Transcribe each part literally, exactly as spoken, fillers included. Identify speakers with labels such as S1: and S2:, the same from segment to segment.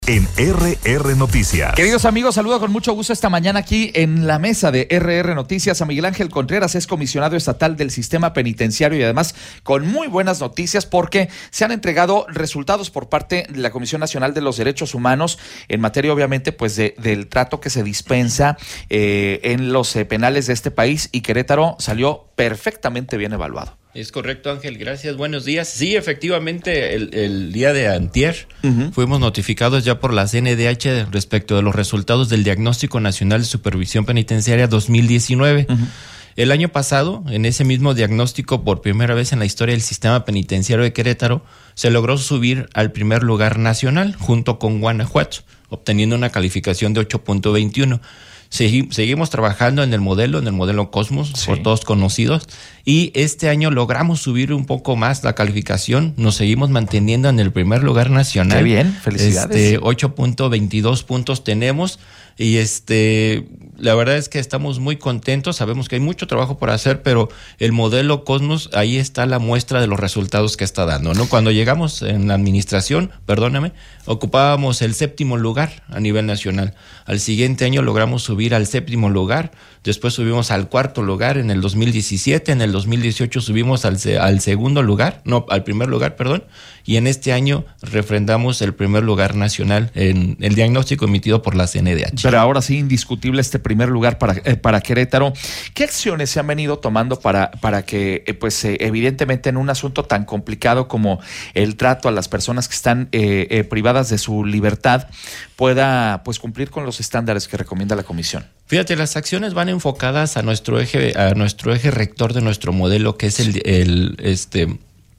S1: En R R Noticias.
S2: Queridos amigos, saludo con mucho gusto esta mañana aquí en la mesa de R R Noticias a Miguel Ángel Contreras, es comisionado estatal del sistema penitenciario y además con muy buenas noticias porque se han entregado resultados por parte de la Comisión Nacional de los Derechos Humanos en materia obviamente pues de, del trato que se dispensa eh, en los eh, penales de este país, y Querétaro salió perfectamente bien evaluado.
S3: Es correcto, Ángel, gracias, buenos días. Sí, efectivamente, el, el día de antier uh-huh. fuimos notificados ya por la C N D H respecto de los resultados del Diagnóstico Nacional de Supervisión Penitenciaria dos mil diecinueve. Uh-huh. El año pasado, en ese mismo diagnóstico, por primera vez en la historia del sistema penitenciario de Querétaro, se logró subir al primer lugar nacional junto con Guanajuato, obteniendo una calificación de ocho punto veintiuno. Segui- seguimos trabajando en el modelo, en el modelo Cosmos, sí. por todos conocidos, y este año logramos subir un poco más la calificación, nos seguimos manteniendo en el primer lugar nacional.
S2: Qué bien, felicidades.
S3: Este, ocho punto veintidós puntos tenemos, y este la verdad es que estamos muy contentos, sabemos que hay mucho trabajo por hacer, pero el modelo Cosmos, ahí está la muestra de los resultados que está dando, ¿no? Cuando llegamos en la administración, perdóname, ocupábamos el séptimo lugar a nivel nacional. Al siguiente año logramos subir al séptimo lugar, después subimos al cuarto lugar en el dos mil diecisiete, en el dos mil dieciocho subimos al, al segundo lugar, no, al primer lugar, perdón, y en este año refrendamos el primer lugar nacional en el diagnóstico emitido por la C N D H.
S2: Pero ahora sí, indiscutible este primer lugar para, eh, para Querétaro. ¿Qué acciones se han venido tomando para, para que, eh, pues eh, evidentemente en un asunto tan complicado como el trato a las personas que están eh, eh, privadas de su libertad pueda pues cumplir con los estándares que recomienda la Comisión?
S3: Fíjate, las acciones van enfocadas a nuestro eje, a nuestro eje rector de nuestro modelo, que es el, el este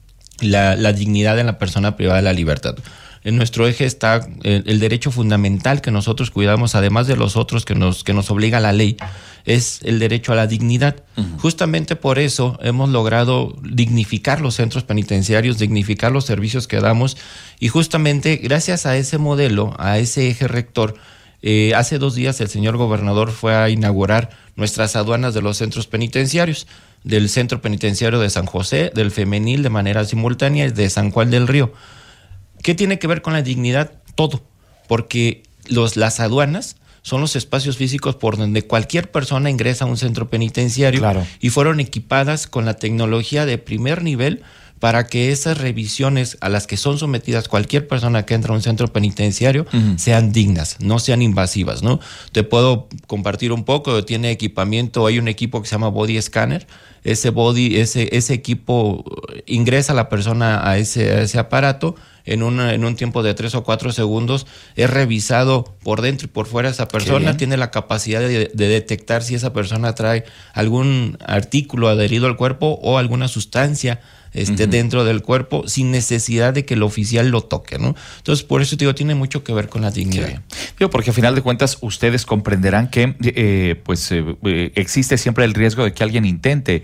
S3: la, la dignidad de la persona privada de la libertad. En nuestro eje está el, el derecho fundamental que nosotros cuidamos, además de los otros que nos, que nos obliga la ley, es el derecho a la dignidad. Uh-huh. Justamente por eso hemos logrado dignificar los centros penitenciarios, dignificar los servicios que damos, y justamente gracias a ese modelo, a ese eje rector, eh, hace dos días el señor gobernador fue a inaugurar nuestras aduanas de los centros penitenciarios, del Centro Penitenciario de San José, del Femenil de manera simultánea y de San Juan del Río. ¿Qué tiene que ver con la dignidad? Todo, porque los, las aduanas son los espacios físicos por donde cualquier persona ingresa a un centro penitenciario,
S2: claro.
S3: y fueron equipadas con la tecnología de primer nivel para que esas revisiones a las que son sometidas cualquier persona que entra a un centro penitenciario uh-huh. sean dignas, no sean invasivas, ¿no? Te puedo compartir un poco, tiene equipamiento, hay un equipo que se llama Body Scanner, ese body, ese, ese equipo ingresa a la persona a ese, a ese aparato, en un, en un tiempo de tres o cuatro segundos, es revisado por dentro y por fuera esa persona, tiene la capacidad de, de detectar si esa persona trae algún artículo adherido al cuerpo o alguna sustancia este, uh-huh. dentro del cuerpo, sin necesidad de que el oficial lo toque, ¿no? Entonces, por eso te digo, tiene mucho que ver con la dignidad.
S2: Sí. Digo, porque a final de cuentas ustedes comprenderán que eh, pues eh, existe siempre el riesgo de que alguien intente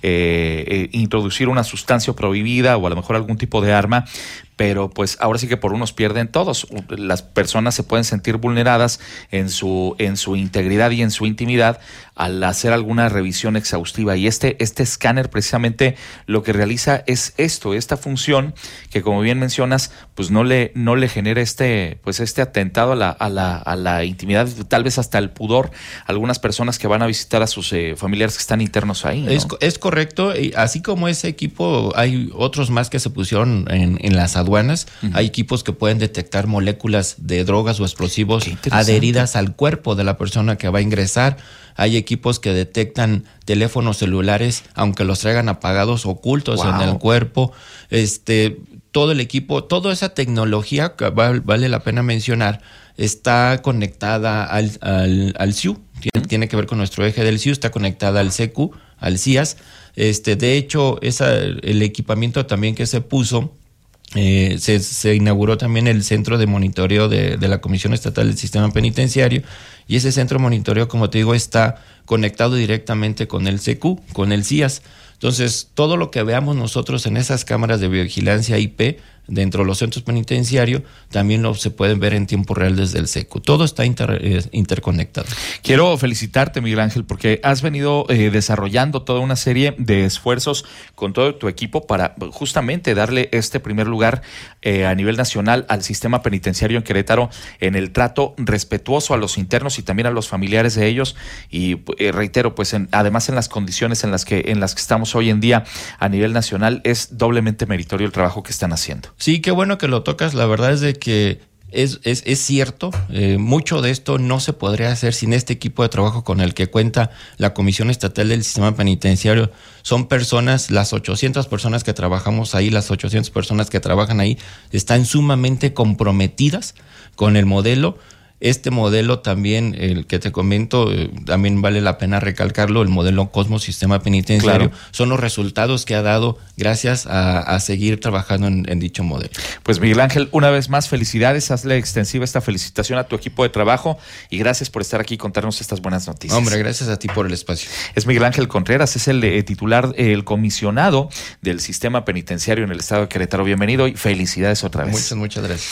S2: eh, eh, introducir una sustancia prohibida o a lo mejor algún tipo de arma, pero pues ahora sí que por unos pierden todos. Las personas se pueden sentir vulneradas en su en su integridad y en su intimidad al hacer alguna revisión exhaustiva, y este este escáner precisamente lo que realiza es esto, esta función que, como bien mencionas, pues no le no le genera este pues este atentado a la a la a la intimidad, tal vez hasta el pudor a algunas personas que van a visitar a sus eh, familiares que están internos ahí, ¿no?
S3: Es, es correcto, y así como ese equipo hay otros más que se pusieron en, en las aduanas. Uh-huh. Hay equipos que pueden detectar moléculas de drogas o explosivos adheridas al cuerpo de la persona que va a ingresar. Hay equipos que detectan teléfonos celulares, aunque los traigan apagados, ocultos wow. en el cuerpo. Este, todo el equipo, toda esa tecnología que vale, vale la pena mencionar, está conectada al, al, al C I U. Tiene, tiene que ver con nuestro eje del C I U, está conectada al C Q, al C I A S. Este, de hecho, esa, el equipamiento también que se puso, Eh, se, se inauguró también el centro de monitoreo de, de la Comisión Estatal del Sistema Penitenciario, y ese centro de monitoreo, como te digo, está conectado directamente con el C Q, con el C I A S. Entonces, todo lo que veamos nosotros en esas cámaras de biovigilancia I P dentro de los centros penitenciarios, también lo se pueden ver en tiempo real desde el SECU. Todo está inter, eh, interconectado.
S2: Quiero felicitarte, Miguel Ángel, porque has venido eh, desarrollando toda una serie de esfuerzos con todo tu equipo para justamente darle este primer lugar eh, a nivel nacional al sistema penitenciario en Querétaro en el trato respetuoso a los internos y también a los familiares de ellos. Y eh, reitero, pues en, además en las condiciones en las que en las que estamos hoy en día a nivel nacional, es doblemente meritorio el trabajo que están haciendo.
S3: Sí, qué bueno que lo tocas. La verdad es de que es, es, es cierto, eh, mucho de esto no se podría hacer sin este equipo de trabajo con el que cuenta la Comisión Estatal del Sistema Penitenciario. Son personas, las ochocientas personas que trabajamos ahí, las ochocientas personas que trabajan ahí, están sumamente comprometidas con el modelo. Este modelo también, el que te comento, eh, también vale la pena recalcarlo, el modelo Cosmos Sistema Penitenciario, claro, son los resultados que ha dado gracias a, a seguir trabajando en, en dicho modelo.
S2: Pues Miguel Ángel, una vez más, felicidades, hazle extensiva esta felicitación a tu equipo de trabajo y gracias por estar aquí y contarnos estas buenas noticias.
S3: Hombre, gracias a ti por el espacio.
S2: Es Miguel Ángel Contreras, es el eh, titular, eh, el comisionado del Sistema Penitenciario en el estado de Querétaro. Bienvenido y felicidades otra vez.
S3: Muchas, muchas gracias.